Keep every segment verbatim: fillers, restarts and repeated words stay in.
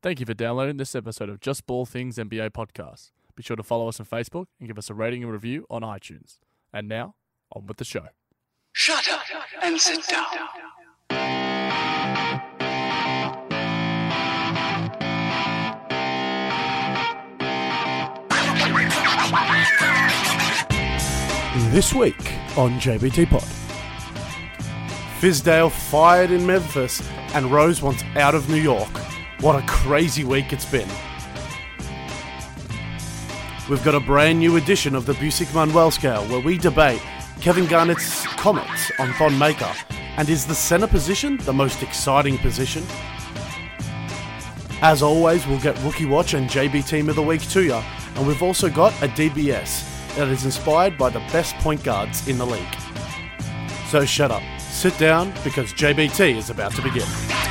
Thank you for downloading this episode of Just Ball Things N B A podcast. Be sure to follow us on Facebook and give us a rating and review on iTunes. And now, on with the show. Shut up and sit down. This week on J B T Pod. Fizdale fired in Memphis and Rose wants out of New York. What a crazy week it's been. We've got a brand new edition of the Busick-Manuel scale where we debate Kevin Garnett's comments on Thon Maker, and is the centre position the most exciting position? As always, we'll get Rookie Watch and J B Team of the Week to you, and we've also got a D B S that is inspired by the best point guards in the league. So shut up, sit down, because J B T is about to begin.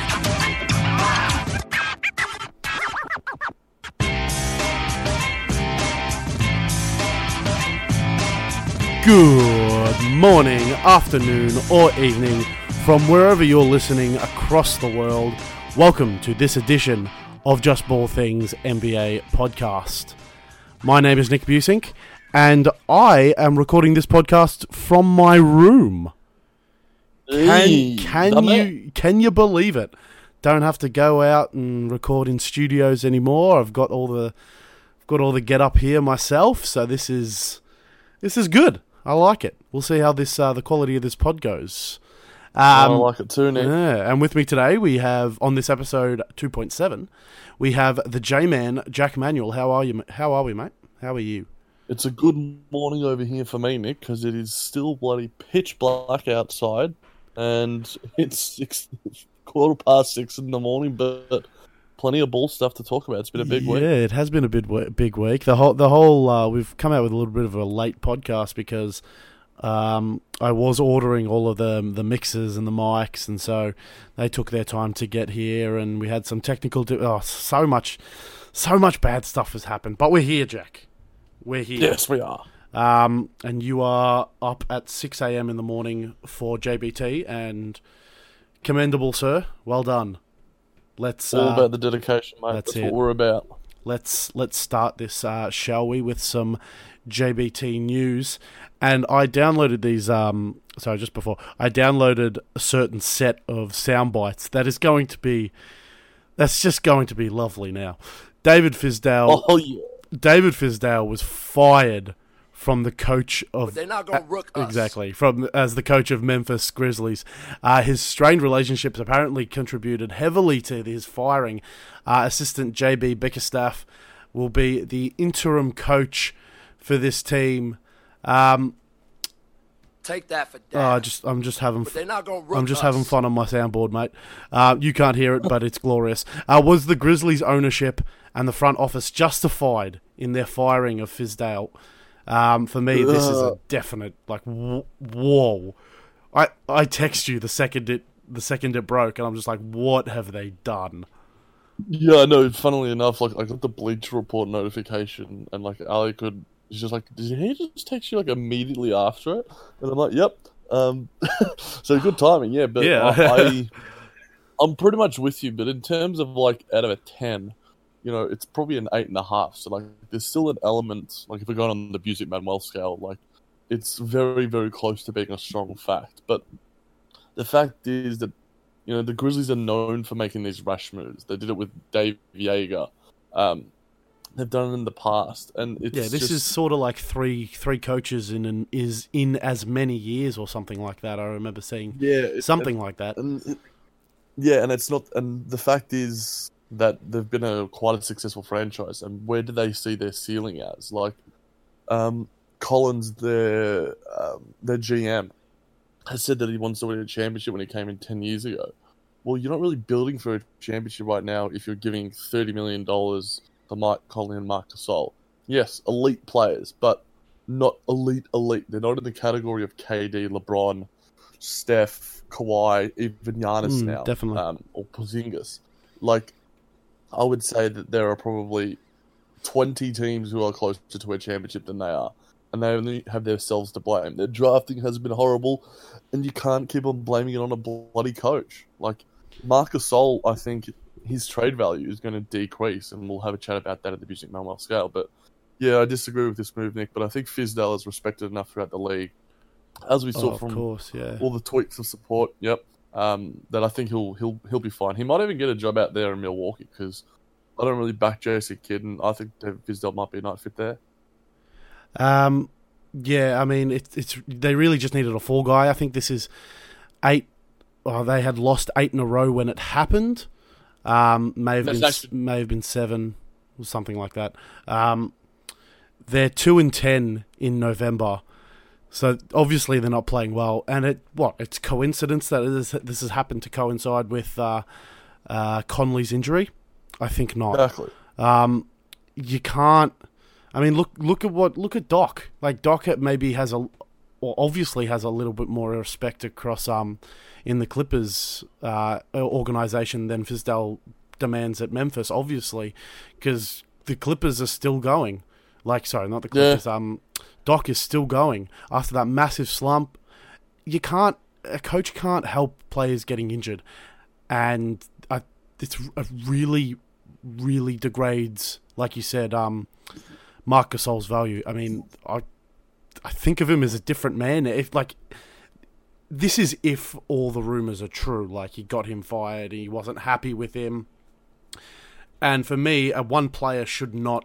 Good morning, afternoon, or evening from wherever you're listening across the world. Welcome to this edition of Just Ball Things N B A podcast. My name is Nick Busink, and I am recording this podcast from my room. Can, can you can you believe it? Don't have to go out and record in studios anymore. I've got all the I've got all the get up here myself, so this is this is good. I like it. We'll see how this uh, the quality of this pod goes. Um, I like it too, Nick. Yeah, and with me today we have on this episode two point seven, we have the J-Man, Jack Manuel. How are you? How are we, mate? How are you? It's a good morning over here for me, Nick, because it is still bloody pitch black outside, and it's six, quarter past six in the morning, but plenty of ball stuff to talk about. It's been a big yeah, week. Yeah, it has been a big big week. The whole the whole uh, we've come out with a little bit of a late podcast because um, I was ordering all of the the mixers and the mics, and so they took their time to get here, and we had some technical. Di- oh, so much, so much bad stuff has happened, but we're here, Jack. We're here. Yes, we are. Um, and you are up at six a.m. in the morning for J B T, and commendable, sir. Well done. Let's all uh, about the dedication, mate. that's That's, it. what we're about. Let's let's start this, uh, shall we, with some J B T news. And I downloaded these. Um, sorry, just before I downloaded a certain set of sound bites that is going to be. That's just going to be lovely now. David Fizdale. Oh yeah. David Fizdale was fired from the coach of. But they're not going to rook us. Exactly, from as the coach of Memphis Grizzlies. Uh, his strained relationships apparently contributed heavily to his firing. Uh, assistant J B Bickerstaff will be the interim coach for this team. Um, Take that for that. uh, just I'm just having. But they're not going to rook I'm just us. having fun on my soundboard, mate. Uh, you can't hear it, but it's glorious. Uh, was the Grizzlies' ownership and the front office justified in their firing of Fizdale? Um, for me, this is a definite, like, w- whoa. I, I text you the second it the second it broke, and I'm just like, what have they done? Yeah, no. Funnily enough, like I got the Bleacher Report notification, and like Ali could. She's just like, did he just text you like immediately after it? And I'm like, yep. Um, so good timing, yeah. But Yeah. I, I, I'm pretty much with you. But in terms of like out of a ten, you know, it's probably an eight and a half. So like, there's still an element. Like if we're going on the Busick-Manuel scale, like it's very, very close to being a strong fact. But the fact is that you know the Grizzlies are known for making these rash moves. They did it with Dave Yeager. Um, They've done it in the past, and it's Yeah, this just, is sort of like three three coaches in an, is in as many years or something like that. I remember seeing yeah it- something and, like that. and it- yeah, and it's not. And the fact is that they've been a quite a successful franchise. And where do they see their ceiling as? Like, um, Collins, their um, their G M, has said that he wants to win a championship when he came in ten years ago. Well, you're not really building for a championship right now if you're giving thirty million dollars to Mike Conley and Marc Gasol. Yes, elite players, but not elite elite. They're not in the category of K D, LeBron, Steph, Kawhi, even Giannis Mm, now. definitely. Um, or Porzingis. Like, I would say that there are probably twenty teams who are closer to a championship than they are. And they only have themselves to blame. Their drafting has been horrible, and you can't keep on blaming it on a bloody coach. Like, Marc Gasol, I think, his trade value is going to decrease, and we'll have a chat about that at the Music Manuel scale. But yeah, I disagree with this move, Nick. But I think Fizdale is respected enough throughout the league, as we saw Oh, of from course, yeah. all the tweets of support. Yep, um, that I think he'll he'll he'll be fine. He might even get a job out there in Milwaukee because I don't really back J C Kidd, and I think David Fizdale might be a nice fit there. Um, yeah, I mean, it's it's they really just needed a fall guy. I think this is eight. Oh, they had lost eight in a row when it happened. Um, may have That's been actually- may have been seven or something like that. Um, they're two and ten in November, so obviously they're not playing well. And it what? It's coincidence that it is, this has happened to coincide with uh, uh, Conley's injury. I think not. Exactly. Um, you can't. I mean, look look at what look at Doc. Like Doc maybe has a, or obviously has a little bit more respect across um in the Clippers uh, organization than Fizdale demands at Memphis. Obviously, because the Clippers are still going. Like, sorry, not the Clippers. Yeah. Um, Doc is still going after that massive slump. You can't. A coach can't help players getting injured, and I, it's a really, really degrades, like you said, um, Marc Gasol's value. I mean, I, I think of him as a different man. If like, this is if all the rumors are true. Like he got him fired, he wasn't happy with him, and for me, a one player should not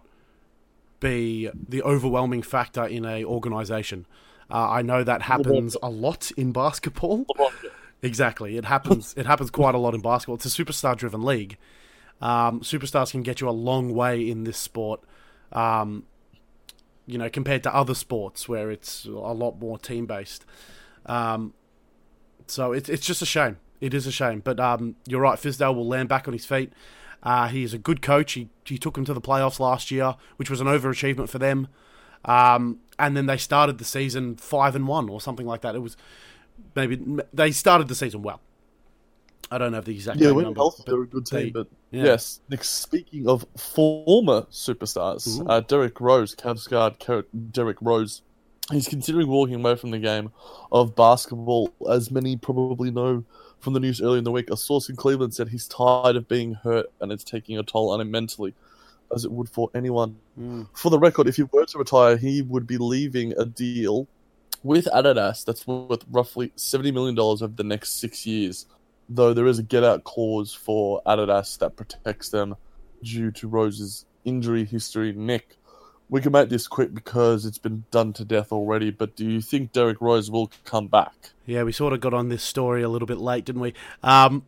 be the overwhelming factor in a organization. Uh, I know that happens a lot in basketball. Exactly, it happens. It happens quite a lot in basketball. It's a superstar-driven league. Um, superstars can get you a long way in this sport. Um, you know, compared to other sports where it's a lot more team-based. Um, so it's it's just a shame. It is a shame. But um, you're right. Fizdale will land back on his feet. Uh, he is a good coach. He he took him to the playoffs last year, which was an overachievement for them. Um, and then they started the season five and one or something like that. It was maybe they started the season well. I don't have the exact Yeah, game when number, healthy, but they're a good team. they- but yeah. yes, Nick, speaking of former superstars, Ooh. uh, Derrick Rose, Cavs guard Ker- Derrick Rose, he's considering walking away from the game of basketball. As many probably know from the news earlier in the week, a source in Cleveland said he's tired of being hurt and it's taking a toll on him mentally, as it would for anyone. Mm. For the record, if he were to retire, he would be leaving a deal with Adidas that's worth roughly seventy million dollars over the next six years, though there is a get-out clause for Adidas that protects them due to Rose's injury history. Nick, we can make this quick because it's been done to death already, but do you think Derrick Rose will come back? Yeah, we sort of got on this story a little bit late, didn't we? Um,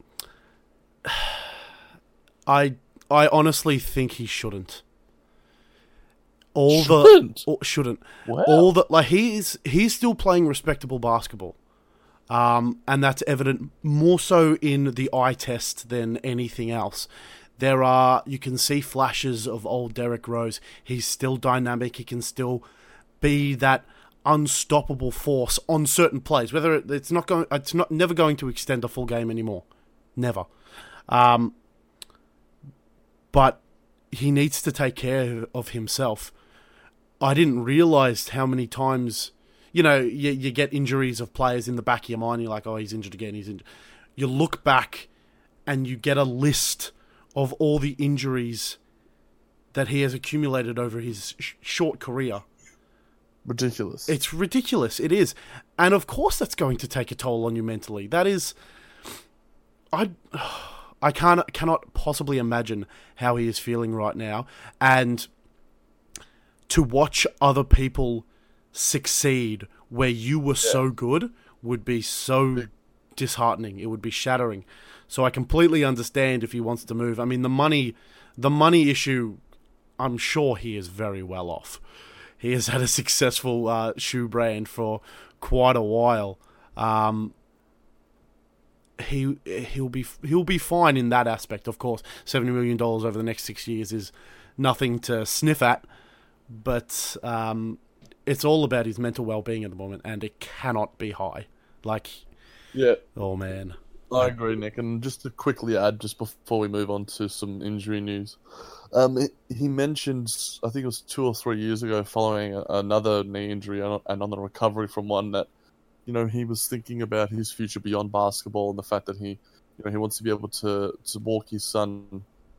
I I honestly think he shouldn't. All Shouldn't? the or, shouldn't. Wow. All the like he's he's still playing respectable basketball, um, and that's evident more so in the eye test than anything else. There are you can see flashes of old Derrick Rose. He's still dynamic. He can still be that unstoppable force on certain plays. Whether it, it's not going, it's not never going to extend a full game anymore, never. Um, but he needs to take care of himself. I didn't realize how many times, you know, you, you get injuries of players in the back of your mind. You're like, oh, he's injured again. He's injured. You look back and you get a list of all the injuries that he has accumulated over his sh- short career. Ridiculous. It's ridiculous. It is. And of course that's going to take a toll on you mentally. That is... I I can't cannot possibly imagine how he is feeling right now. And to watch other people succeed where you were yeah. so good would be so disheartening. It would be shattering. So I completely understand if he wants to move. I mean, the money, the money issue, I'm sure he is very well off. He has had a successful uh, shoe brand for quite a while. Um, he he'll be he'll be fine in that aspect. Of course, seventy million dollars over the next six years is nothing to sniff at, but um, it's all about his mental well-being at the moment, and it cannot be high. Like, yeah, oh man. I agree, Nick. And just to quickly add, just before we move on to some injury news, um, he mentioned, I think it was two or three years ago, following another knee injury and on the recovery from one, that, you know, he was thinking about his future beyond basketball and the fact that he, you know, he wants to be able to, to walk his son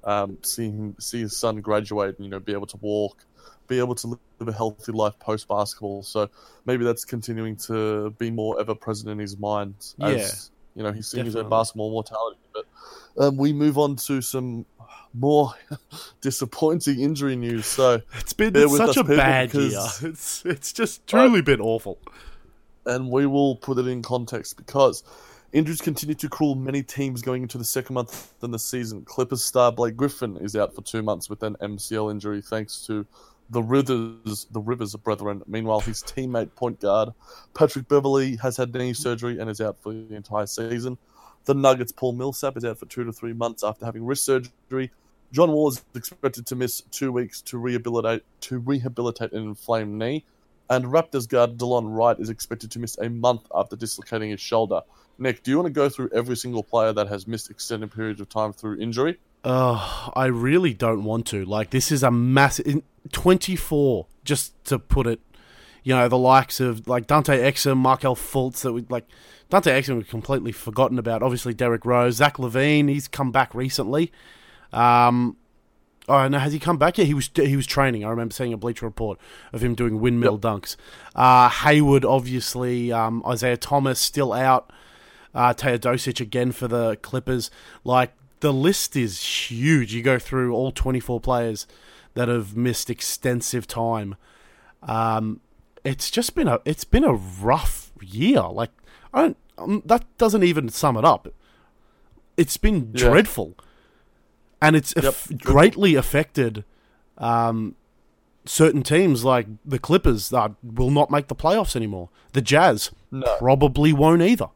um, see him, see his son graduate, and you know, be able to walk, be able to live a healthy life post basketball. So maybe that's continuing to be more ever present in his mind as you know he's seeing his own basketball mortality. But um, we move on to some more disappointing injury news. So it's been it's such a bad year. It's it's just truly been awful. And we will put it in context because injuries continue to cruel many teams going into the second month in the season. Clippers star Blake Griffin is out for two months with an M C L injury thanks to the Rivers, the Rivers brethren. Meanwhile, his teammate point guard Patrick Beverley has had knee surgery and is out for the entire season. The Nuggets' Paul Millsap is out for two to three months after having wrist surgery. John Wall is expected to miss two weeks to rehabilitate to rehabilitate an inflamed knee. And Raptors guard DeLon Wright is expected to miss a month after dislocating his shoulder. Nick, do you want to go through every single player that has missed extended periods of time through injury? Uh, I really don't want to. Like, this is a massive... twenty-four, just to put it, you know, the likes of, like, Dante Exum, Markelle Fultz, that we, like, Dante Exum we've completely forgotten about. Obviously, Derrick Rose, Zach LaVine, he's come back recently. Um... Oh no! Has he come back yet? He was he was training. I remember seeing a Bleacher Report of him doing windmill yep. dunks. Uh, Hayward, obviously. Um, Isaiah Thomas still out. Uh, Teodosic again for the Clippers. Like, the list is huge. You go through all twenty-four players that have missed extensive time. Um, it's just been a it's been a rough year. Like, I don't. Um, that doesn't even sum it up. It's been yeah. dreadful. And it's yep. af- greatly affected um, certain teams like the Clippers that will not make the playoffs anymore. The Jazz no. probably won't either.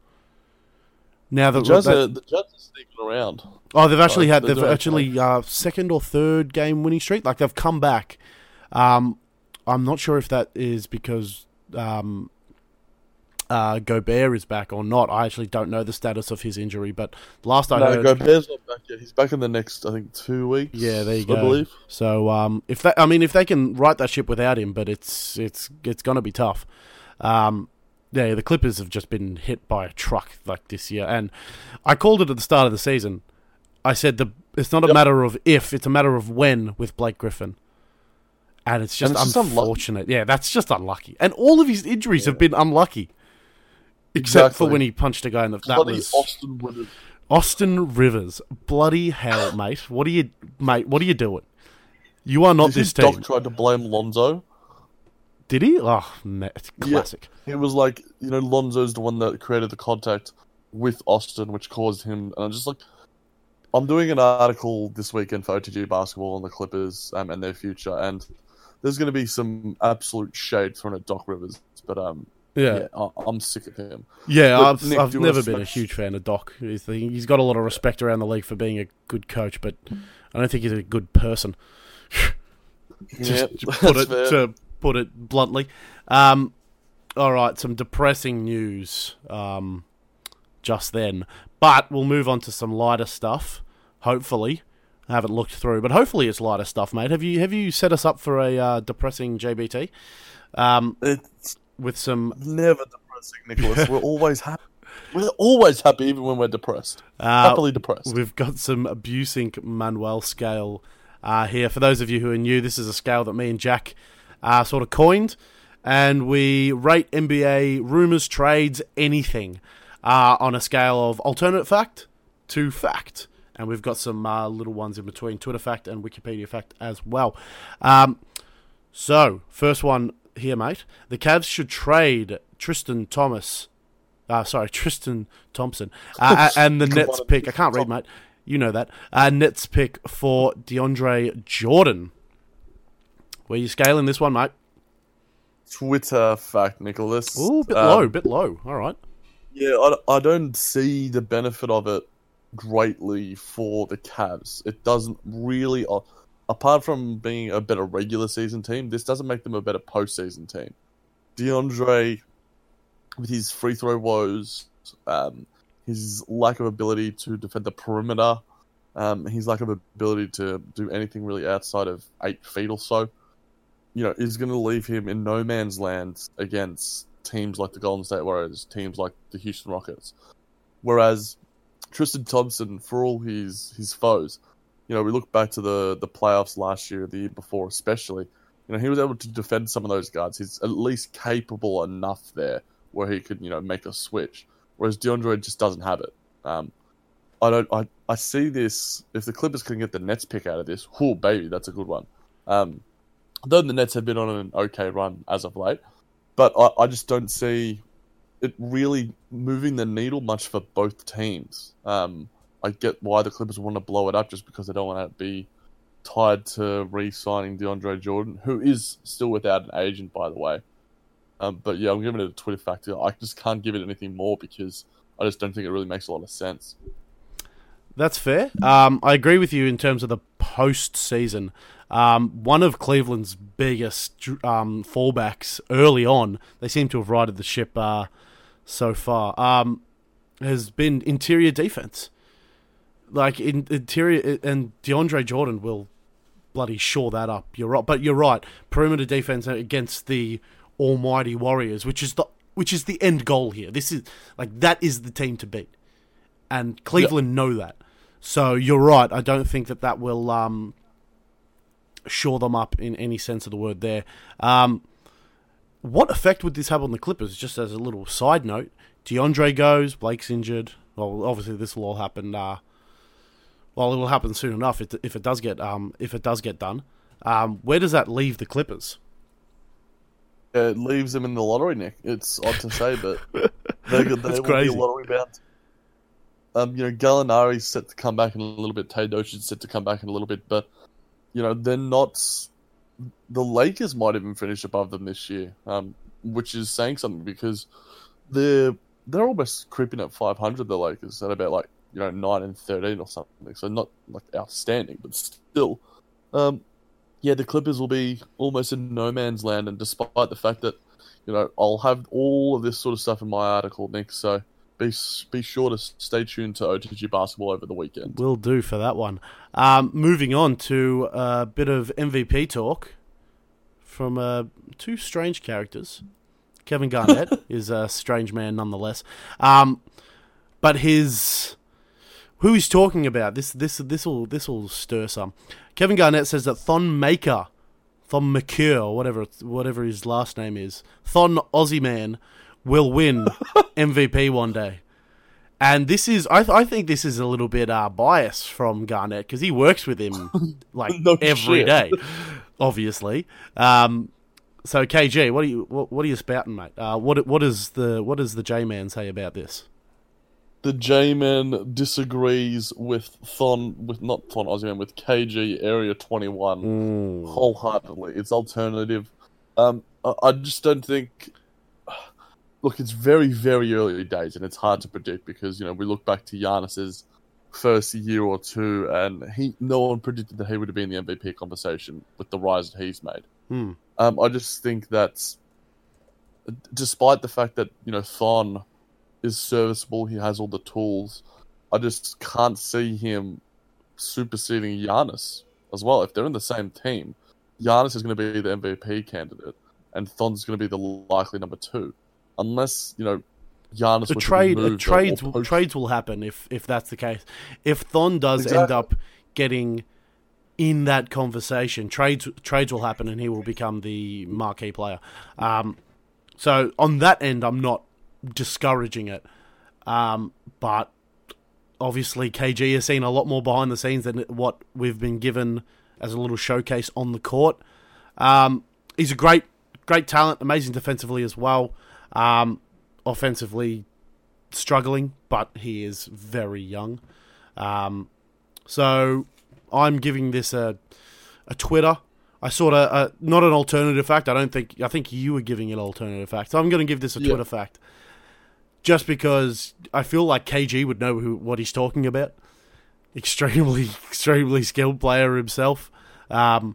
Now that the Jazz, that, are, the Jazz are sneaking around. Oh, they've actually like, had they've actually uh, second or third game winning streak. Like, they've come back. Um, I'm not sure if that is because um, uh, Gobert is back or not. I actually don't know the status of his injury, but last I no, heard... No, Gobert's not back yet. He's back in the next, I think, two weeks. Yeah, there you I go. believe. So, um, if that, I mean, if they can right that ship without him, but it's it's it's going to be tough. Um, yeah, the Clippers have just been hit by a truck like this year, and I called it at the start of the season. I said the it's not a yep. matter of if, it's a matter of when with Blake Griffin. And it's just and it's unfortunate. Just yeah, that's just unlucky. And all of his injuries yeah. have been unlucky. Except exactly. for when he punched a guy in the... That Bloody was Austin Rivers. Austin Rivers. Bloody hell, mate. What are you... Mate, what are you doing? You are not Did this his team. Doc tried to blame Lonzo? Did he? Oh, man, it's classic. Yeah. It was like, you know, Lonzo's the one that created the contact with Austin, which caused him... And I'm just like... I'm doing an article this weekend for O T G Basketball on the Clippers um, and their future, and there's going to be some absolute shade thrown at Doc Rivers, but... um. Yeah, yeah, I'm sick of him. Yeah, but I've, Nick, I've never been smash... a huge fan of Doc. He's, he's got a lot of respect around the league for being a good coach, but I don't think he's a good person. Just yeah, to put it fair. to put it bluntly. Um, all right, some depressing news um, just then, but we'll move on to some lighter stuff. Hopefully, I haven't looked through, but hopefully it's lighter stuff, mate. Have you have you set us up for a uh, depressing J B T? Um, it's with some never depressing, Nicholas. We're always happy. We're always happy, even when we're depressed. Uh, Happily depressed. We've got some Busink Manuel scale uh, here. For those of you who are new, this is a scale that me and Jack uh, sort of coined, and we rate N B A rumors, trades, anything uh, on a scale of alternate fact to fact. And we've got some uh, little ones in between, Twitter fact and Wikipedia fact as well. Um, so, first one here, mate. The Cavs should trade Tristan Thomas. Uh, sorry, Tristan Thompson. Uh, and the Nets pick. I can't read, mate. You know that. Uh, Nets pick for DeAndre Jordan. Where you scaling this one, mate? Twitter fact, Nicholas. Ooh, bit um, low, bit low. All right. Yeah, I, I don't see the benefit of it greatly for the Cavs. It doesn't really... Uh, apart from being a better regular season team, this doesn't make them a better postseason team. DeAndre, with his free throw woes, um, his lack of ability to defend the perimeter, um, his lack of ability to do anything really outside of eight feet or so, you know, is going to leave him in no man's land against teams like the Golden State Warriors, teams like the Houston Rockets. Whereas Tristan Thompson, for all his, his foes, you know, we look back to the, the playoffs last year, the year before especially, you know, he was able to defend some of those guards. He's at least capable enough there where he could, you know, make a switch. Whereas DeAndre just doesn't have it. Um, I don't. I, I see this. If the Clippers can get the Nets pick out of this, whoo, baby, that's a good one. Um, though the Nets have been on an okay run as of late, but I, I just don't see it really moving the needle much for both teams. Um, I get why the Clippers want to blow it up just because they don't want to be tied to re-signing DeAndre Jordan, who is still without an agent, by the way. Um, but yeah, I'm giving it a Twitter factor. I just can't give it anything more because I just don't think it really makes a lot of sense. That's fair. Um, I agree with you in terms of the post-season. Um, one of Cleveland's biggest um, fallbacks early on, they seem to have righted the ship uh, so far, um, has been interior defense. Like, in, interior, and DeAndre Jordan will bloody shore that up. You're right, but you're right. Perimeter defense against the almighty Warriors, which is the which is the end goal here. This is like that is the team to beat, and Cleveland yep. know that. So you're right. I don't think that that will um, shore them up in any sense of the word. There. Um, what effect would this have on the Clippers? Just as a little side note, DeAndre goes, Blake's injured. Well, obviously this will all happen. Uh, well, it will happen soon enough if, if it does get um, if it does get done. Um, where does that leave the Clippers? It leaves them in the lottery, Nick. It's odd to say, but they, they will crazy. be a lottery bound. Um, you know, Gallinari's set to come back in a little bit. Teodosic's set to come back in a little bit, but you know they're not. The Lakers might even finish above them this year, um, which is saying something because they're they're almost creeping at five hundred. The Lakers at about like you know nine and thirteen or something, so not like outstanding, but still. Um, Yeah, the Clippers will be almost in no man's land, and despite the fact that, you know, I'll have all of this sort of stuff in my article, Nick, so be be sure to stay tuned to O T G Basketball over the weekend. Will do for that one. Um, moving on to a bit of M V P talk from uh, two strange characters. Kevin Garnett is a strange man nonetheless. Um, but his... Who he's talking about, this this this will this will stir some. Kevin Garnett says that Thon Maker, Thon Maker, or whatever whatever his last name is, Thon Aussie Man, will win M V P one day. And this is, I th- I think this is a little bit uh, biased from Garnett because he works with him like no every shit. day, obviously. Um, so K G, what are you what, what are you spouting, mate? Uh, what what is the what does the J Man say about this? The J-Man disagrees with Thon, with not Thon Aussie Man, with K G Area twenty-one Mm. wholeheartedly. It's alternative. Um, I, I just don't think... Look, it's very, very early days, and it's hard to predict because, you know, we look back to Giannis's first year or two, and he no one predicted that he would have been in the M V P conversation with the rise that he's made. Hmm. Um, I just think that, despite the fact that, you know, Thon is serviceable, he has all the tools, I just can't see him superseding Giannis as well. If they're in the same team, Giannis is going to be the M V P candidate, and Thon's going to be the likely number two. Unless, you know, Giannis The were trade, to be moved trades, or poached. trades will happen if, if that's the case. If Thon does Exactly. end up getting in that conversation, trades trades will happen and he will become the marquee player. Um, so on that end, I'm not discouraging it, um, but obviously K G has seen a lot more behind the scenes than what we've been given as a little showcase on the court. Um, he's a great, great talent, amazing defensively as well. Um, offensively, struggling, but he is very young. Um, so I'm giving this a a Twitter. I sort of uh, not an alternative fact. I don't think. I think you were giving it an alternative fact. So I'm going to give this a Yeah. Twitter fact. Just because I feel like K G would know who, what he's talking about. Extremely, extremely skilled player himself. Um,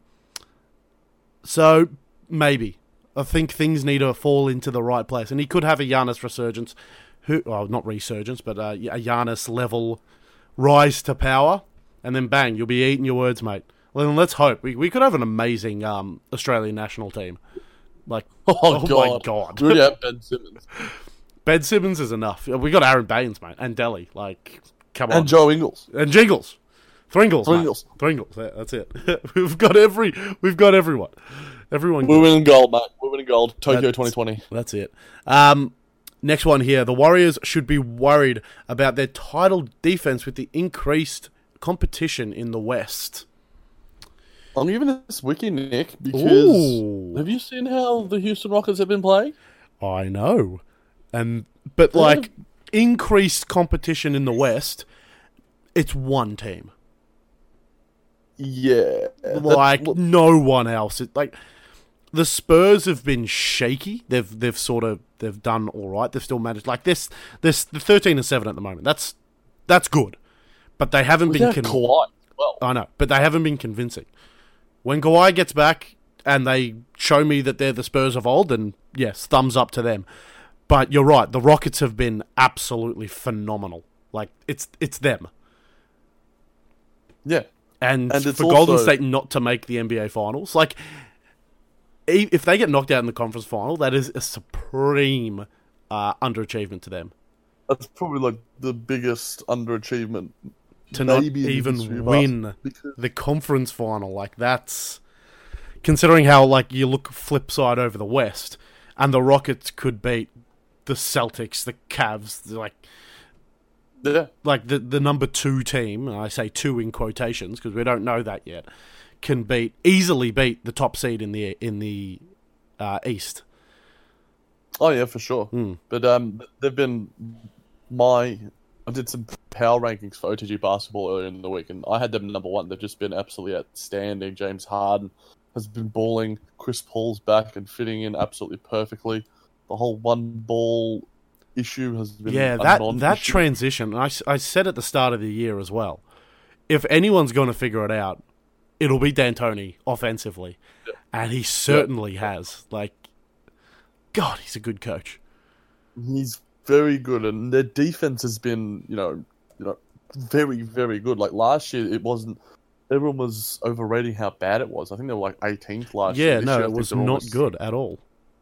so, maybe. I think things need to fall into the right place. And he could have a Giannis resurgence. Who, well, not resurgence, but uh, a Giannis level rise to power. And then bang, you'll be eating your words, mate. Well, then let's hope. We, we could have an amazing um, Australian national team. Like, Oh, oh God. my God. We already have Ben Simmons. Ben Simmons is enough. We got Aaron Baines, mate, and Delhi. Like, come on. And Joe Ingles. And Jingles. Thringles, Thringles. mate. Thringles. Yeah, that's it. we've got every. We've got everyone. Everyone. We're winning gold, mate. We're winning gold. Tokyo That's- twenty twenty. That's it. Um, next one here. The Warriors should be worried about their title defense with the increased competition in the West. I'm giving this wiki, Nick, because Ooh. have you seen how the Houston Rockets have been playing? I know, and but like increased competition in the West, it's one team. Yeah, Like that- no one else. It, like the Spurs have been shaky. They've they've sort of they've done all right. They've still managed like this. This the thirteen and seven at the moment. That's that's good, but they haven't been. without Con- Kawhi. Well, I know, but they haven't been convincing. When Kawhi gets back and they show me that they're the Spurs of old, then yes, thumbs up to them. But you're right, the Rockets have been absolutely phenomenal. Like it's it's them. yeah, And, And it's for Golden also- State not to make the N B A Finals, like e- if they get knocked out in the conference final, that is a supreme uh, underachievement to them. that's probably like the biggest underachievement To not maybe in the history even of win basketball, because- the conference final, like that's considering how like you look flip side over the West, and the Rockets could beat the Celtics, the Cavs, like Yeah, like the the number two team, and I say two in quotations because we don't know that yet, can beat easily beat the top seed in the in the uh, East. oh yeah, for sure. Hmm. But um, they've been my. I did some power rankings for O T G basketball earlier in the week, and I had them number one. They've just been absolutely outstanding. James Harden has been balling. Chris Paul's back and fitting in absolutely perfectly. The whole one ball issue has been Yeah, a that non-issue. that transition. I, s- I said at the start of the year as well. If anyone's going to figure it out, it'll be D'Antoni offensively, and he certainly has. Like, God, he's a good coach. He's very good, and their defense has been, you know, you know, very, very good. Like last year, it wasn't. Everyone was overrating how bad it was. I think they were like eighteenth last year. Yeah, This no, year, I it think was they're not almost- good at all.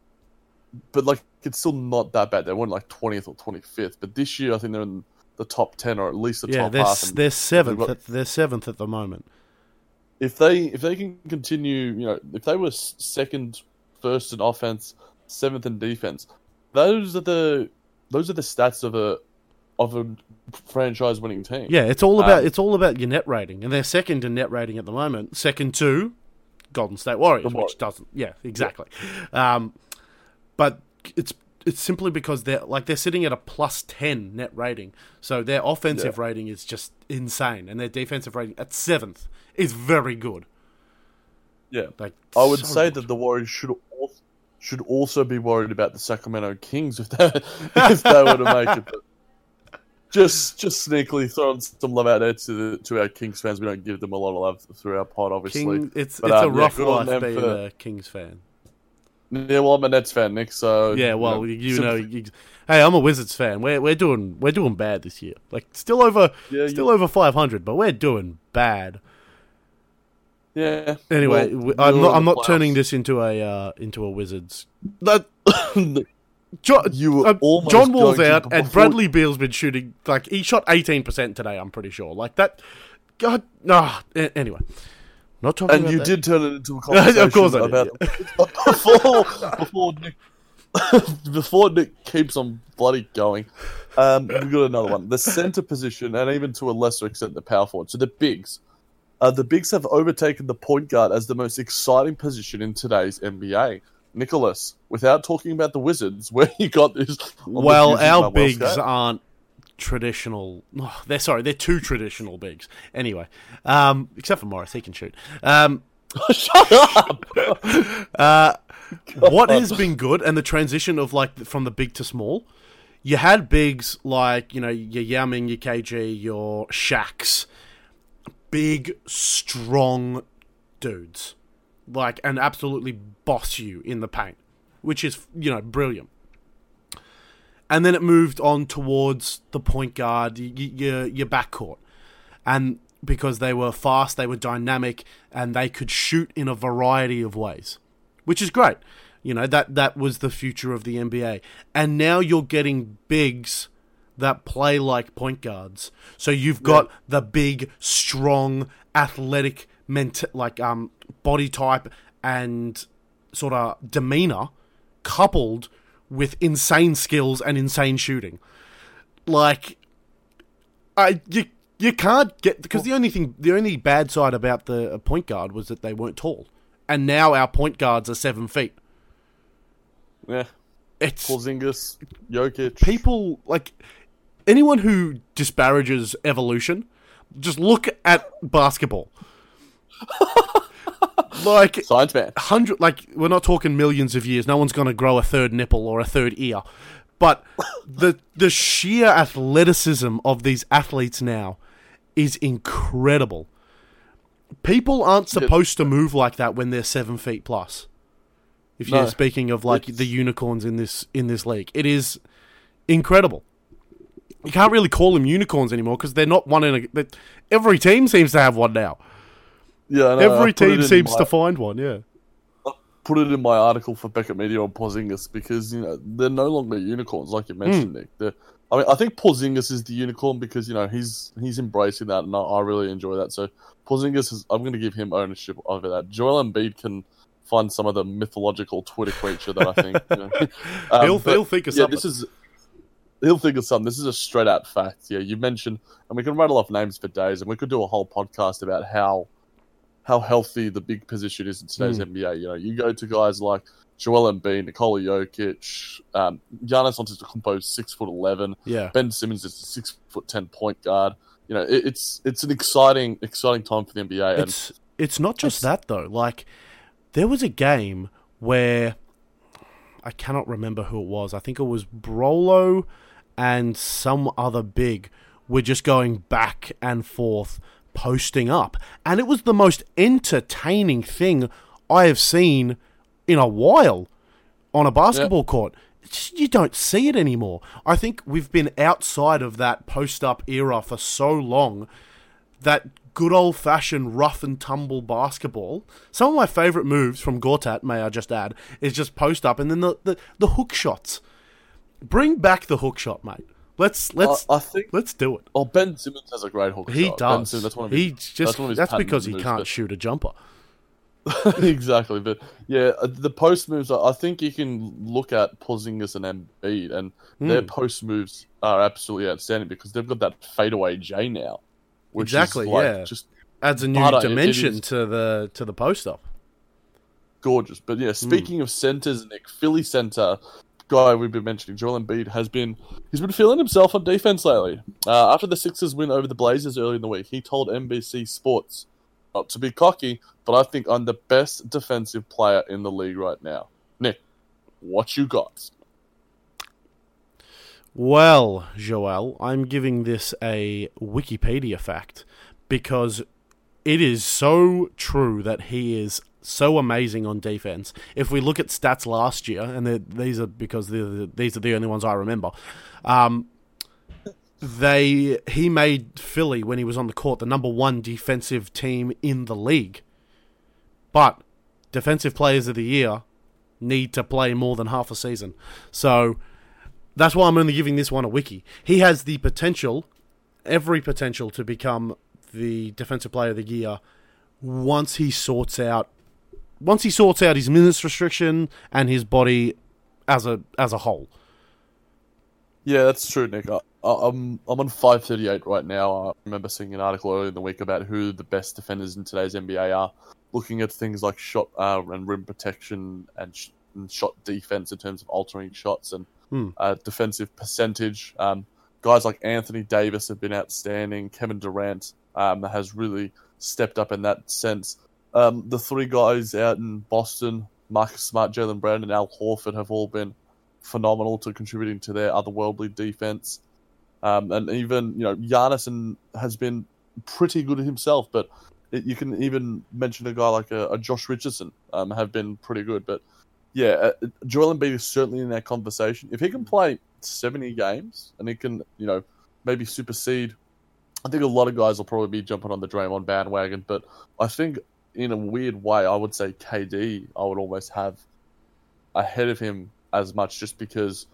But like, it's still not that bad. They weren't like twentieth or twenty-fifth. But this year, I think they're in the top ten or at least the Yeah, top they're half. s- and they're seventh. they've got- At, they're seventh at the moment. if they if they can continue, you know, if they were s- second, first in offense, seventh in defense, those are the those are the stats of a of a franchise winning team. Yeah, it's all about Um, it's all about your net rating, and they're second in net rating at the moment. Second to Golden State Warriors, The which Warriors. doesn't. Yeah, exactly. Um, but it's it's simply because they're like they're sitting at a plus ten net rating, so their offensive Yeah. rating is just insane, and their defensive rating at seventh is very good. Yeah. Like I would so say good. that the Warriors should also, should also be worried about the Sacramento Kings if they if they were to make it. But just just sneakily throwing some love out there to the, to our Kings fans. We don't give them a lot of love through our pod, obviously. King, it's But, it's a um, yeah, rough good on life them being for- a Kings fan. Yeah, well, I'm a Nets fan, Nick. So Yeah, well, you know, sympathy- you, hey, I'm a Wizards fan. We're we're doing we're doing bad this year. Like still over Yeah, still you- over five hundred, but we're doing bad. yeah. Anyway, Well, we- I'm you're not in I'm the not turning playoffs. this into a uh, into a Wizards. That Jo- You were uh, almost John Wall's going to- out, and before- Bradley Beal's been shooting like he shot eighteen percent today. I'm pretty sure. Like that. God, nah. a- Anyway, not talking. and about you that. did turn it into a conversation Of course I did, about before before Nick before Nick keeps on bloody going. Um, we got another one. The center position, and even to a lesser extent, the power forward. So the bigs, uh, the bigs have overtaken the point guard as the most exciting position in today's N B A. Nicholas, without talking about the Wizards, where you got this? I'm Well, using my our Welsh bigs hat. aren't traditional. Oh, they're sorry, they're two traditional bigs. Anyway, um, except for Morris, he can shoot. Um, Shut up! uh, what has been good, and the transition of like from the big to small. You had bigs like you know your Yao Ming, your K G, your Shaqs, big, strong dudes, like and absolutely boss you in the paint, which is you know brilliant. And then it moved on towards the point guard, y- y- your your backcourt, and because they were fast, they were dynamic, and they could shoot in a variety of ways, which is great. You know that that was the future of the N B A, and now you're getting bigs that play like point guards. So you've got yeah. the big, strong, athletic, ment- like um, body type and sort of demeanor, coupled with insane skills and insane shooting. Like, I you you can't get because the only thing, the only bad side about the point guard was that they weren't tall, and now our point guards are seven feet. Yeah, it's Porzingis, Jokic. People like anyone who disparages evolution, just look at basketball. Like science man, hundred. Like we're not talking millions of years. No one's going to grow a third nipple or a third ear, but the the sheer athleticism of these athletes now is incredible. People aren't supposed to move like that when they're seven feet plus. If you're no, speaking of like it's... the unicorns in this in this league, it is incredible. You can't really call them unicorns anymore because they're not one in a. Every team seems to have one now. Yeah, no, every team seems my, to find one. Yeah, I put it in my article for Beckett Media on Porzingis because you know they're no longer unicorns, like you mentioned, mm. Nick. They're, I mean, I think Porzingis is the unicorn because you know he's he's embracing that, and I, I really enjoy that. So Porzingis is, I'm going to give him ownership over that. Joel Embiid can find some of the mythological Twitter creature that I think you know. um, he'll, he'll think of yeah, something. This is. He'll think of something. This is a straight out fact. Yeah, you mentioned, and we can rattle off names for days, and we could do a whole podcast about how how healthy the big position is in today's mm. N B A. You know, you go to guys like Joel Embiid, Nikola Jokic, um, Giannis Antetokounmpo is six foot eleven. Yeah, Ben Simmons is a six foot ten point guard. You know, it, it's it's an exciting exciting time for the N B A. It's and it's not just it's, that though. Like there was a game where I cannot remember who it was. I think it was Brolo and some other big were just going back and forth, posting up. And it was the most entertaining thing I have seen in a while on a basketball yeah. court. Just, you don't see it anymore. I think we've been outside of that post-up era for so long that good old-fashioned rough and tumble basketball. Some of my favourite moves from Gortat, may I just add, is just post-up and then the, the, the hook shots. Bring back the hook shot, mate. Let's let's I, I think let's do it. Oh, Ben Simmons has a great hook he shot. Does. Ben Simmons, that's one of his, he just that's, one of his that's because he moves, can't but... shoot a jumper. Exactly, but yeah, the post moves. I think you can look at Porzingis and Embiid, and mm. their post moves are absolutely outstanding because they've got that fadeaway J now, which exactly, is like yeah, just adds a new butter. dimension it, it to the to the post up. Gorgeous, but yeah, speaking mm. of centers, Nick, Philly center guy we've been mentioning, Joel Embiid, has been he's been feeling himself on defense lately. Uh, after the Sixers win over the Blazers early in the week, he told N B C Sports, not to be cocky, but I think I'm the best defensive player in the league right now. Nick, what you got? Well, Joel, I'm giving this a Wikipedia fact because it is so true that he is so amazing on defense. If we look at stats last year, and these are because the, these are the only ones I remember, um, they he made Philly, when he was on the court, the number one defensive team in the league. But defensive players of the year need to play more than half a season. So that's why I'm only giving this one a wiki. He has the potential, every potential, to become the defensive player of the year once he sorts out Once he sorts out his minutes restriction and his body as a as a whole. Yeah, that's true, Nick. I, I'm I'm on five thirty-eight right now. I remember seeing an article earlier in the week about who the best defenders in today's N B A are, looking at things like shot uh, and rim protection and, sh- and shot defense in terms of altering shots and hmm. uh, defensive percentage. Um, guys like Anthony Davis have been outstanding. Kevin Durant um, has really stepped up in that sense. Um, the three guys out in Boston, Marcus Smart, Jaylen Brown, and Al Horford, have all been phenomenal to contributing to their otherworldly defense. Um, and even, you know, Giannis and, has been pretty good himself, but it, you can even mention a guy like a, a Josh Richardson um, have been pretty good. But yeah, uh, Joel Embiid is certainly in that conversation. If he can play seventy games and he can, you know, maybe supersede, I think a lot of guys will probably be jumping on the Draymond bandwagon, but I think in a weird way, I would say K D, I would almost have ahead of him as much just because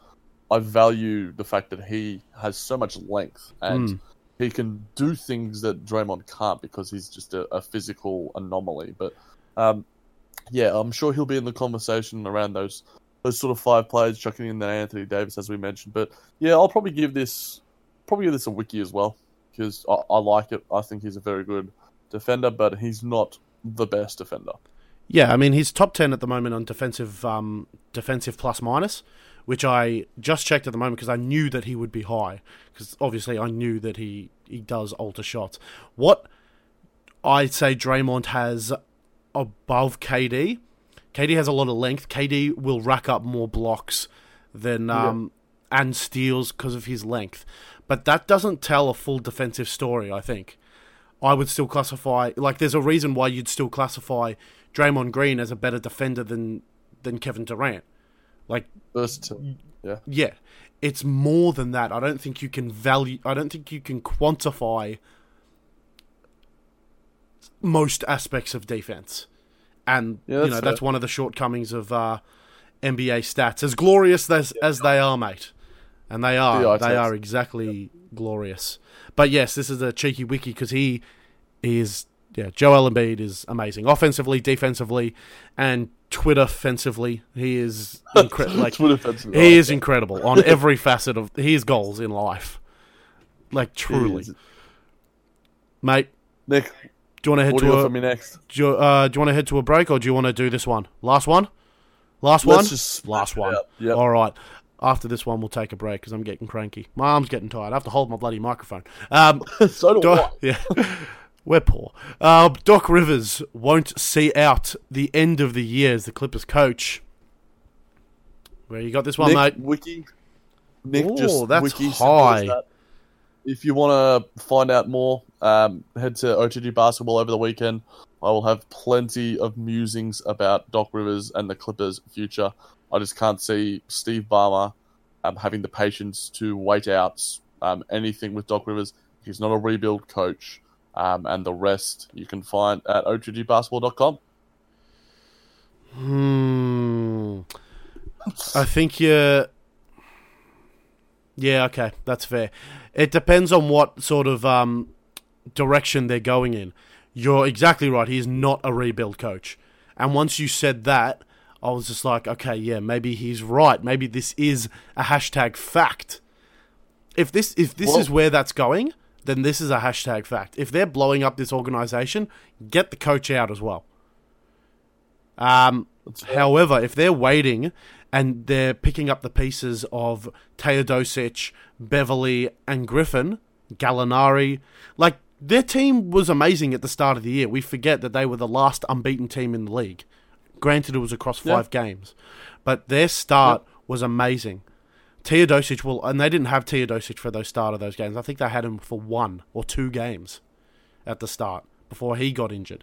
I value the fact that he has so much length and Mm. he can do things that Draymond can't because he's just a, a physical anomaly. But um, yeah, I'm sure he'll be in the conversation around those those sort of five players, chucking in there Anthony Davis, as we mentioned. But yeah, I'll probably give this probably give this a wiki as well because I, I like it. I think he's a very good defender, but he's not the best defender. Yeah, I mean, he's top ten at the moment on defensive um, defensive plus minus, which I just checked at the moment because I knew that he would be high. Because obviously I knew that he, he does alter shots. What I'd say Draymond has above K D, K D has a lot of length. K D will rack up more blocks than um, yeah. and steals because of his length. But that doesn't tell a full defensive story, I think. I would still classify... Like, there's a reason why you'd still classify Draymond Green as a better defender than, than Kevin Durant. Like... Versatile. Yeah. Yeah. It's more than that. I don't think you can value... I don't think you can quantify most aspects of defense. And, yeah, you know, fair. that's one of the shortcomings of uh, N B A stats. As glorious as, as they are, mate. And they are. Yeah, they are exactly yeah. glorious. But yes, this is a cheeky wiki because he, he is... Yeah, Joel Embiid is amazing. Offensively, defensively, and Twitter offensively. He is incredible. Like, he is incredible on every facet of his goals in life. Like, truly. Mate, Nick, do you want to head what to do you a, got for me next? Do you, uh, do you want to head to a break, or do you want to do this one? Last one? Last Let's one? just Last one. Yep. All right. After this one, we'll take a break because I'm getting cranky. My arm's getting tired. I have to hold my bloody microphone. Um, so do do I. Yeah. We're poor. Uh, Doc Rivers won't see out the end of the year as the Clippers coach. Where you got this one, Nick, mate? Wiki. Nick, Ooh, just that's Wiki high. that. If you want to find out more, um, head to O T G Basketball over the weekend. I will have plenty of musings about Doc Rivers and the Clippers' future. I just can't see Steve Ballmer um, having the patience to wait out um, anything with Doc Rivers. He's not a rebuild coach. Um, and the rest you can find at O T G basketball dot com. Hmm. I think you're... Yeah, okay, that's fair. It depends on what sort of um, direction they're going in. You're exactly right. He's not a rebuild coach. And once you said that, I was just like, okay, yeah, maybe he's right. Maybe this is a hashtag fact. If this if this Well, is where that's going, then this is a hashtag fact. If they're blowing up this organization, get the coach out as well. Um, however, if they're waiting and they're picking up the pieces of Teodosic, Beverly, and Griffin, Gallinari, like, their team was amazing at the start of the year. We forget that they were the last unbeaten team in the league. Granted, it was across five yeah. games. But their start yeah. was amazing. Teodosic will, and they didn't have Teodosic for those start of those games. I think they had him for one or two games at the start before he got injured.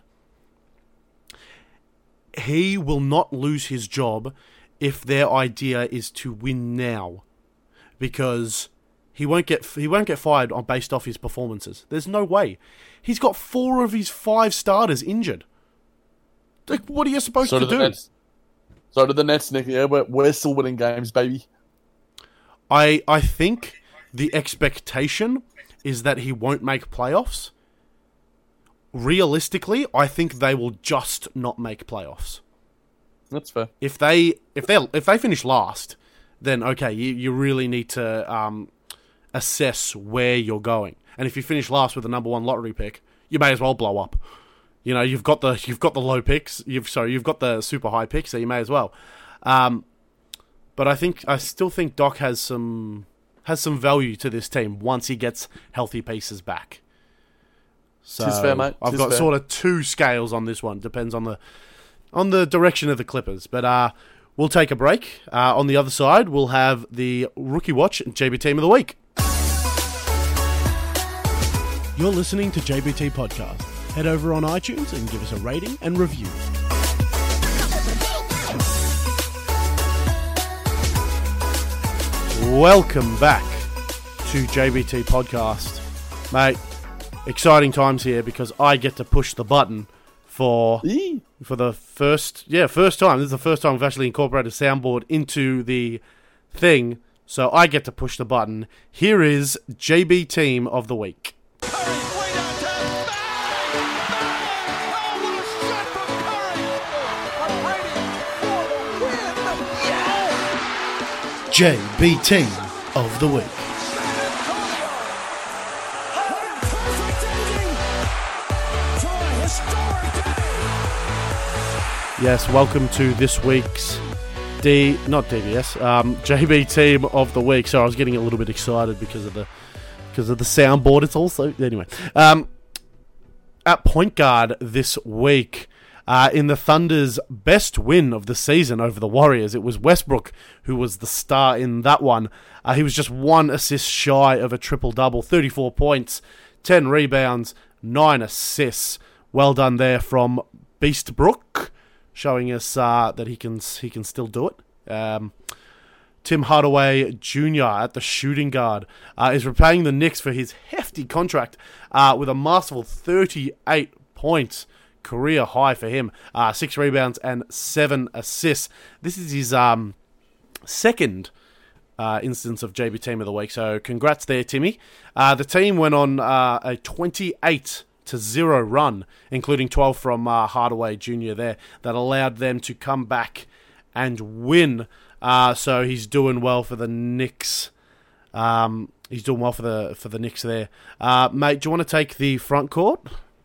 He will not lose his job if their idea is to win now, because he won't get he won't get fired on based off his performances. There's no way. He's got four of his five starters injured. Like, what are you supposed so to do? do? Nets. So do the Nets, Nick. Yeah, we're, we're still winning games, baby. I I think the expectation is that he won't make playoffs. Realistically, I think they will just not make playoffs. That's fair. If they if they if they finish last, then okay, you, you really need to um, assess where you're going. And if you finish last with the number one lottery pick, you may as well blow up. You know, you've got the you've got the low picks. You've sorry, you've got the super high picks, so you may as well. Um, But I think I still think Doc has some has some value to this team once he gets healthy pieces back. So Tis fair, mate. I've Tis got fair. sort of two scales on this one. Depends on the on the direction of the Clippers. But uh, we'll take a break. Uh, on the other side, we'll have the Rookie Watch and J B Team of the Week. You're listening to J B T Podcast. Head over on iTunes and give us a rating and review. Welcome back to J B T Podcast. Mate, exciting times here because I get to push the button for Eee. for the first, yeah, first time. This is the first time we've actually incorporated a soundboard into the thing So I get to push the button. Here is J B Team of the Week. J B Team of the Week. Yes, welcome to this week's D, not D B S, um, J B Team of the Week. So I was getting a little bit excited because of the because of the soundboard. It's also anyway. Um, at point guard this week. Uh, in the Thunder's best win of the season over the Warriors, it was Westbrook who was the star in that one. Uh, he was just one assist shy of a triple-double, thirty-four points, ten rebounds, nine assists. Well done there from Beastbrook, showing us uh, that he can he can still do it. Um, Tim Hardaway Junior at the shooting guard uh, is repaying the Knicks for his hefty contract uh, with a masterful thirty-eight points. Career high for him. Uh, six rebounds and seven assists. This is his um, second uh, instance of J B Team of the Week, so congrats there, Timmy. Uh, the team went on uh, a twenty-eight to zero run, including twelve from uh, Hardaway Junior there, that allowed them to come back and win. Uh, so he's doing well for the Knicks. Um, he's doing well for the for the Knicks there. Uh, mate, do you want to take the front court?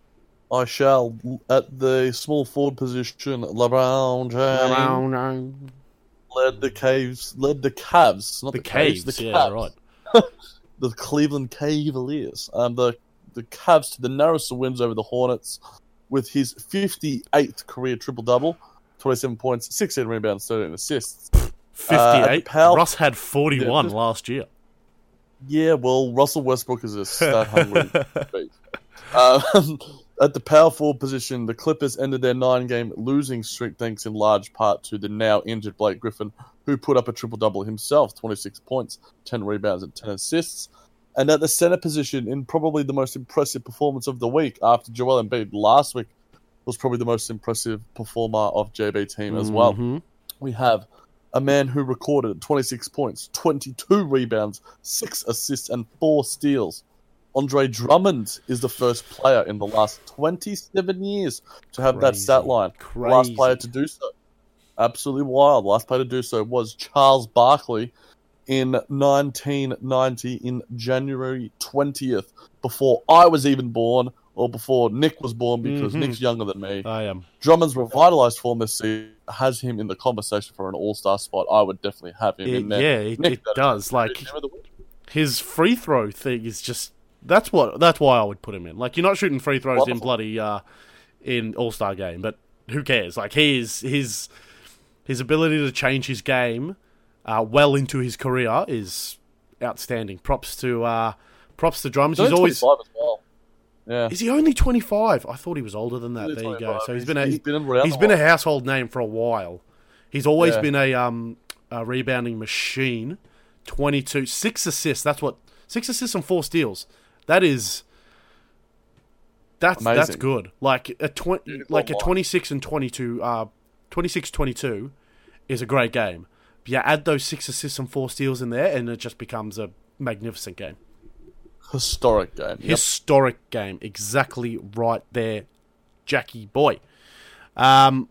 I shall. At the small forward position, LeBron James led the Caves, led the Cavs, not The the, Caves, Caves, the yeah, Cavs. right. The Cleveland Cavaliers. Um, the the Cavs to the narrowest of wins over the Hornets with his fifty-eighth career triple-double, twenty-seven points, sixteen rebounds, thirteen assists. fifty-eight. Uh, Powell, Russ had forty-one yeah, last year. Yeah, well, Russell Westbrook is a stat-hungry beast. Um, At the power forward position, the Clippers ended their nine-game losing streak thanks in large part to the now-injured Blake Griffin, who put up a triple-double himself, twenty-six points, ten rebounds, and ten assists. And at the center position, in probably the most impressive performance of the week, after Joel Embiid last week was probably the most impressive performer of J B Team as well, Mm-hmm. we have a man who recorded twenty-six points, twenty-two rebounds, six assists, and four steals. Andre Drummond is the first player in the last twenty-seven years to have that Crazy. stat line. Crazy. Last player to do so. Absolutely wild. Last player to do so was Charles Barkley in nineteen ninety in January twentieth, before I was even born, or before Nick was born, because Mhm. Nick's younger than me. I am. Drummond's revitalized form this season has him in the conversation for an all-star spot. I would definitely have him It- in there. yeah, it, Nick, it that- does. Like, Team of the week. his free throw thing is just... That's what. That's why I would put him in. Like, you're not shooting free throws in Wonderful. bloody... Uh, in All-Star game, but who cares? Like, he is... His, his ability to change his game uh, well into his career is outstanding. Props to... Uh, props to Drummond. He's He's always... twenty-five as well. Yeah. Is he only twenty-five? I thought he was older than that. He's There you go. twenty-five. So he's He's- been a he's been around he's a been a while. household name for a while. He's always Yeah. been a um a rebounding machine. twenty-two, six assists. That's what six assists and four steals. That is that's Amazing. that's good. Like a twenty, Beautiful like a line. twenty-six and twenty-two, uh, twenty-six twenty-two is a great game. But yeah, add those six assists and four steals in there, and it just becomes a magnificent game. Historic game. Yep. Historic game. Exactly right there, Jackie boy. Um,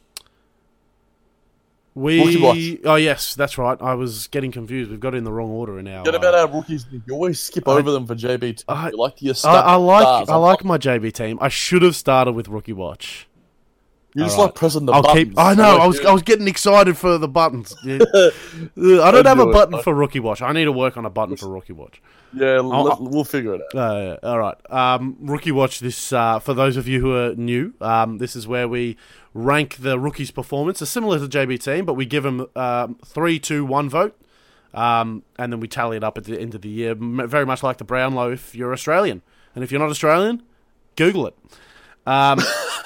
we. Rookie watch. Oh, yes, that's right. I was getting confused. We've got it in the wrong order in our. Get uh, about our rookies. You always skip I- over them for J B T. I- You like the I, established I like stars. I like my J B team. I should have started with Rookie Watch. You just Alright. like pressing the I'll buttons. keep. I know. like I was. you. I was getting excited for the buttons. Yeah. Uh, I don't Don't have a do it. button for Rookie Watch. I need to work on a button for Rookie Watch. Yeah, I'll- let, we'll figure it out. Uh, all right. Um, rookie Watch. This uh, for those of you who are new. Um, this is where we rank the rookies' performance. It's similar to J B team, but we give them um, three, two, one vote, um, and then we tally it up at the end of the year. M- very much like the Brownlow if you're Australian, and if you're not Australian, Google it. Um,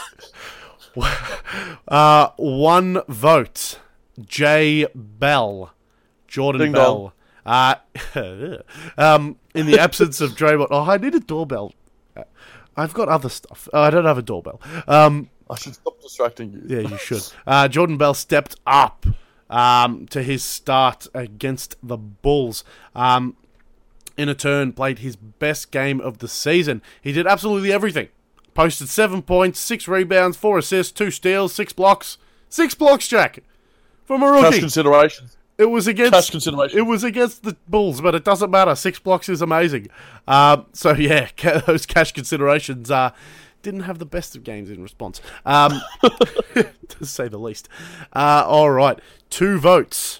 uh, one vote. J Bell, Jordan Ding Bell. dong. Uh, um, in the absence of Draymond, oh, I need a doorbell. Uh, I've got other stuff. Oh, I don't have a doorbell. Um, I should stop distracting you. yeah, you should. Uh, Jordan Bell stepped up um, to his start against the Bulls. Um, in a turn, played his best game of the season. He did absolutely everything. Posted seven points, six rebounds, four assists, two steals, six blocks. Six blocks, Jack, from a rookie. Cash considerations. It was against Cash consideration. It was against the Bulls, but it doesn't matter. Six blocks is amazing. Um, so yeah, those cash considerations uh, didn't have the best of games in response, um, to say the least. Uh, all right, two votes.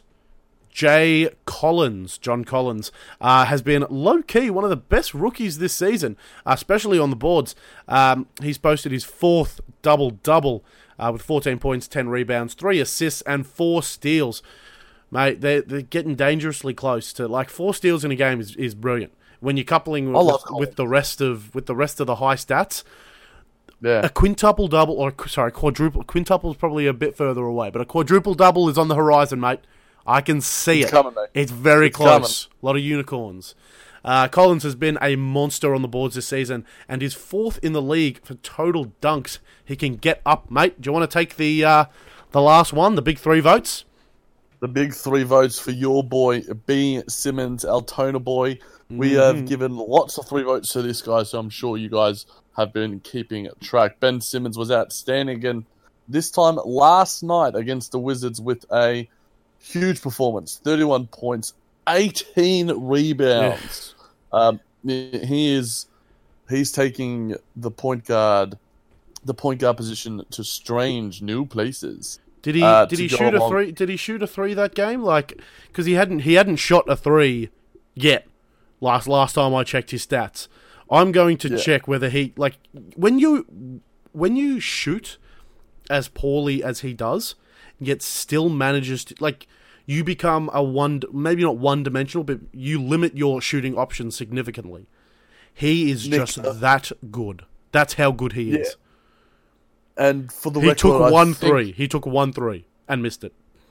Jay Collins, John Collins, uh, has been low-key one of the best rookies this season, especially on the boards. Um, he's posted his fourth double-double uh, with fourteen points, ten rebounds, three assists, and four steals. Mate, they're, they're getting dangerously close to, like, four steals in a game is, is brilliant. When you're coupling with, with the rest of with the rest of the high stats, Yeah. a quintuple double, or sorry, quadruple. Quintuple is probably a bit further away, but a quadruple double is on the horizon, mate. I can see It's it. coming, mate. It's very It's close. A lot of unicorns. Uh, Collins has been a monster on the boards this season, and is fourth in the league for total dunks. He can get up, mate. Do you want to take the uh, the last one, the big three votes? The big three votes for your boy, B. Simmons, Altona boy. We Mm-hmm. have given lots of three votes to this guy, so I'm sure you guys have been keeping track. Ben Simmons was outstanding again, this time last night against the Wizards with a huge performance. thirty-one points, eighteen rebounds. Um, he is he's taking the point guard the point guard position to strange new places. Did he Uh, did to he go shoot a along- three? Did he shoot a three that game? Like, because he hadn't he hadn't shot a three yet. Last last time I checked his stats, I'm going to Yeah. check whether he like when you when you shoot as poorly as he does, yet still manages to like you become a one maybe not one dimensional, but you limit your shooting options significantly. He is Nick, just uh, that good. That's how good he is. And for the He record, took I one think- three. He took one three and missed it.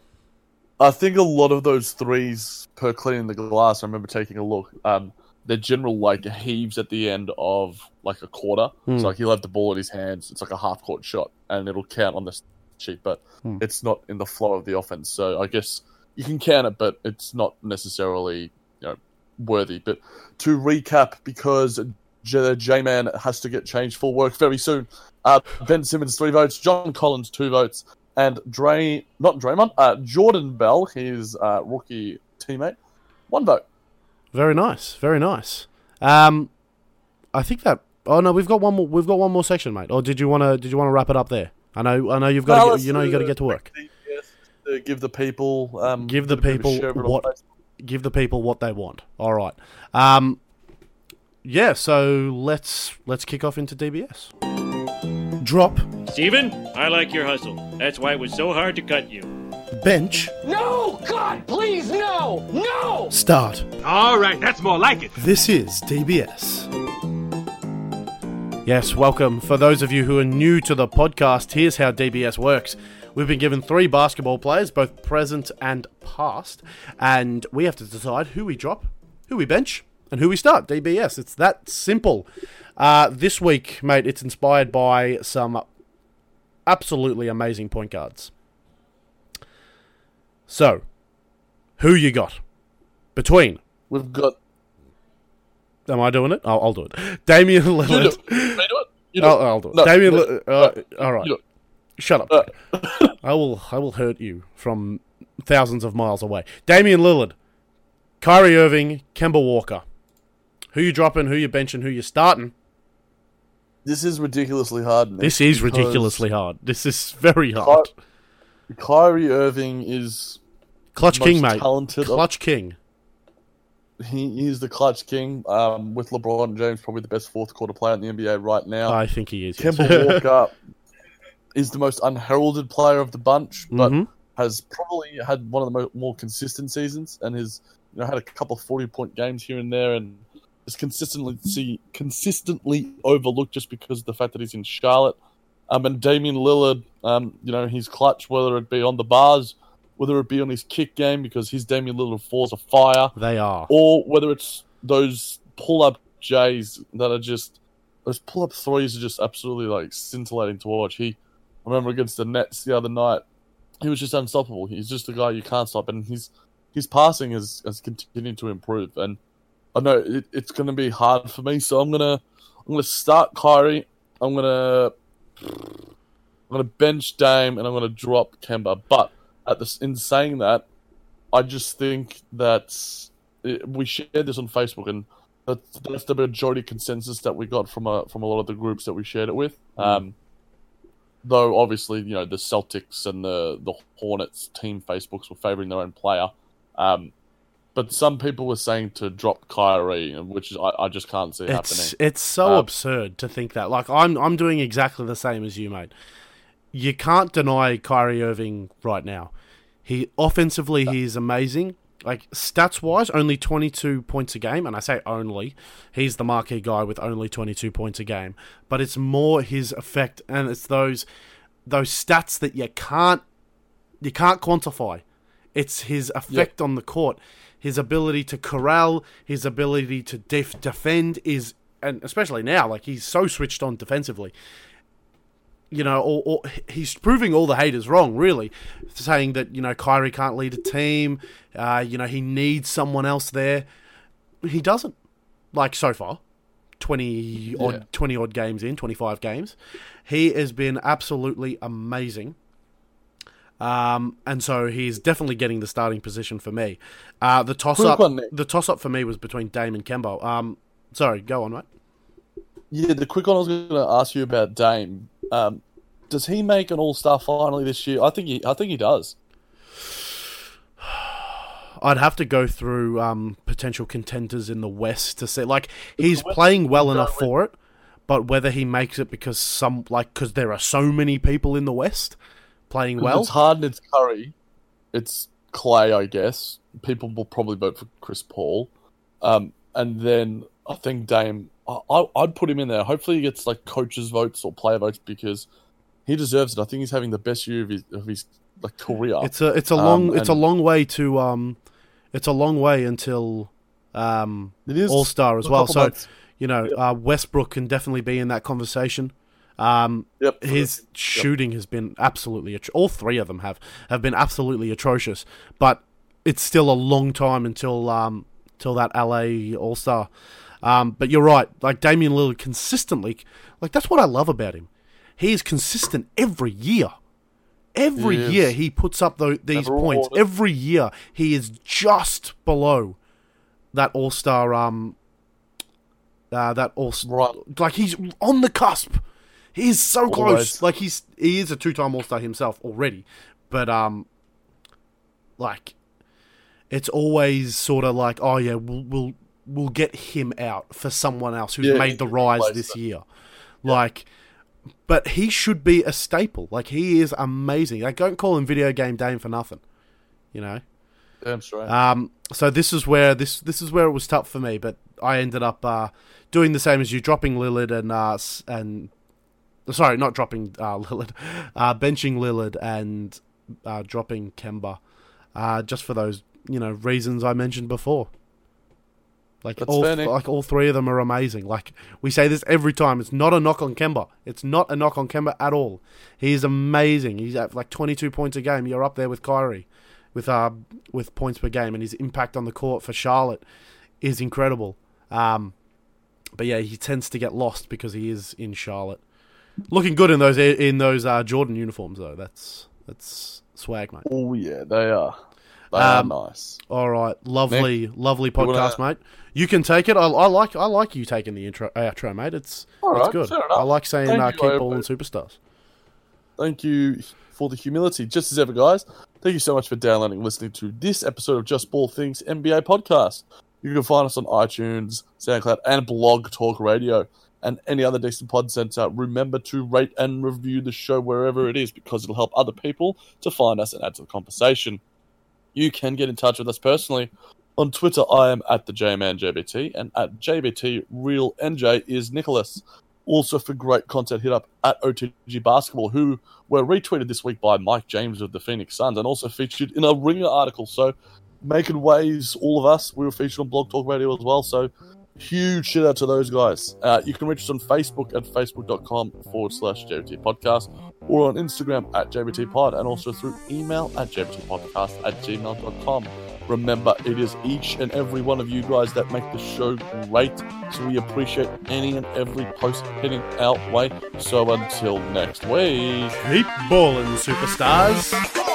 I think a lot of those threes per cleaning the glass, I remember taking a look, um, they're general like heaves at the end of like a quarter. Hmm. So like he'll have the ball in his hands, it's like a half court shot, and it'll count on the sheet, but Hmm. it's not in the flow of the offense. So I guess you can count it, but it's not necessarily, you know, worthy. But to recap, because J- J-Man has to get changed for work very soon, uh, Ben Simmons, three votes, John Collins, two votes, and Dre, not Draymond, uh, Jordan Bell, his uh, rookie teammate, one vote. Very nice, very nice. Um, I think that. Oh no, we've got one more. We've got one more section, mate. Or did you want to? Did you want to wrap it up there? I know. I know you've got. No, to let's get, you know, you got to do get to work. Yes, uh, give the people, um, Give the a bit of a people share of it on what. Facebook. Give the people what they want. All right. Um. Yeah. So let's let's kick off into D B S. Drop. Steven, I like your hustle. That's why it was so hard to cut you. Bench. No! God, please, no! No! Start. All right, that's more like it. This is D B S. Yes, welcome. For those of you who are new to the podcast, here's how D B S works. We've been given three basketball players, both present and past, and we have to decide who we drop, who we bench, and who we start. D B S. It's that simple. Uh, this week, mate, it's inspired by some absolutely amazing point guards. So, who you got? Between... We've got. Am I doing it? I'll, I'll do it. Damian You do Lillard. it. You do it. You do I'll, it. I'll do it. No, Damian no, Lillard. Uh, all right. You do it. Shut up. Uh, I will. I will hurt you from thousands of miles away. Damian Lillard, Kyrie Irving, Kemba Walker. Who you dropping? Who you benching? Who you starting? This is ridiculously hard. Nick, This is because ridiculously hard. This is very hard. Ky- Kyrie Irving is Clutch most King, mate. talented. Clutch King. He he's the clutch king. Um, with LeBron James, probably the best fourth quarter player in the N B A right now. I think he is. yes. Kemba Walker is the most unheralded player of the bunch, but Mhm. has probably had one of the mo- more consistent seasons, and has you know had a couple of forty point games here and there, and is consistently see, consistently overlooked just because of the fact that he's in Charlotte. Um, and Damian Lillard, um, you know, he's clutch, whether it be on the bars, whether it be on his kick game, because his Damian Lillard fours are fire, They are. or whether it's those pull-up J's that are just, those pull-up threes are just absolutely, like, scintillating to watch. He, I remember against the Nets the other night, he was just unstoppable. He's just a guy you can't stop, and his his passing has, has continued to improve. And I know it, it's going to be hard for me, so I'm gonna I'm gonna start Kyrie. I'm gonna I'm gonna bench Dame, and I'm gonna drop Kemba. But at this, in saying that, I just think that it, we shared this on Facebook, and that's, that's the majority consensus that we got from a from a lot of the groups that we shared it with. Mm. Um, though obviously, you know, the Celtics and the the Hornets team Facebooks were favouring their own player. Um, but some people were saying to drop Kyrie, which is, I, I just can't see it's, happening. It's so um, absurd to think that. Like I'm I'm doing exactly the same as you, mate. You can't deny Kyrie Irving right now. He offensively, he is amazing. Like, stats-wise, only twenty-two points a game, and I say only. He's the marquee guy with only twenty-two points a game. But it's more his effect, and it's those those stats that you can't you can't quantify. It's his effect yep. on the court, his ability to corral, his ability to def- defend is, and especially now, like, he's so switched on defensively. You know, or, or he's proving all the haters wrong, really, saying that, you know, Kyrie can't lead a team, uh, you know, he needs someone else there. He doesn't. Like, so far, twenty odd, yeah. twenty odd games in, twenty-five games. He has been absolutely amazing. Um, and so he's definitely getting the starting position for me. Uh, the toss-up the toss-up for me was between Dame and Kemba. Um, sorry, go on, mate. Yeah, the quick one I was going to ask you about Dame. Um, does he make an All-Star finally this year? I think he. I think he does. I'd have to go through um, potential contenders in the West to see. Like, he's playing well enough for it, but whether he makes it because some like because there are so many people in the West playing well. It's Harden, it's Curry, it's Clay. I guess people will probably vote for Chris Paul, um, and then I think Dame. I, I'd put him in there. Hopefully he gets like coaches' votes or player votes because he deserves it. I think he's having the best year of his, of his like career. It's a it's a long um, it's a long way to um, it's a long way until um All Star as well. So months. you know yep. uh, Westbrook can definitely be in that conversation. Um, yep. His shooting yep. has been absolutely atro- all three of them have have been absolutely atrocious. But it's still a long time until um till that L A All Star. Um, but you're right, like Damian Lillard consistently, like that's what I love about him. He is consistent every year. Every he year he puts up those, these Never points. Awarded. Every year he is just below that All-Star, um, uh, that All-Star, right. like he's on the cusp. He is so Always. close. Like he's, he is a two-time All-Star himself already. But, um, like, it's always sort of like, oh yeah, we'll, we'll, We'll get him out for someone else who's yeah, made the rise this that. year. Yeah. Like, but he should be a staple. Like, he is amazing. Like, don't call him video game Dame for nothing. You know? Damn straight. Um, so this is where this this is where it was tough for me, but I ended up uh, doing the same as you, dropping Lillard and uh, and sorry, not dropping uh, Lillard, uh, benching Lillard and uh, dropping Kemba, uh, just for those you know reasons I mentioned before. Like all, like all three of them are amazing. Like we say this every time. It's not a knock on Kemba. It's not a knock on Kemba at all. He is amazing. He's at like twenty-two points a game. You're up there with Kyrie, with uh with points per game, and his impact on the court for Charlotte is incredible. Um, but yeah, he tends to get lost because he is in Charlotte. Looking good in those in those uh, Jordan uniforms though. That's that's swag, mate. Oh yeah, they are. They um, are nice. All right, lovely, Nick, lovely podcast, wanna... mate. You can take it. I, I like, I like you taking the intro, outro, mate. It's, all it's right, good. I like saying uh, you, keep balling superstars. Thank you for the humility. Just as ever, guys. Thank you so much for downloading, and listening to this episode of Just Ball Things N B A podcast. You can find us on iTunes, SoundCloud, and Blog Talk Radio, and any other decent pod center. Remember to rate and review the show wherever it is, because it'll help other people to find us and add to the conversation. You can get in touch with us personally. On Twitter, I am at the J Man J B T, and at J B T Real N J is Nicholas. Also, for great content, hit up at O T G Basketball, who were retweeted this week by Mike James of the Phoenix Suns, and also featured in a Ringer article. So, making waves, all of us. We were featured on Blog Talk Radio as well. So, Huge shout out to those guys. Uh, you can reach us on Facebook at facebook.com forward slash JBT podcast or on Instagram at J B T pod and also through email at jbtpodcast at gmail dot com. Remember, it is each and every one of you guys that make the show great, so we appreciate any and every post heading our way. So until next week, Keep ballin', superstars.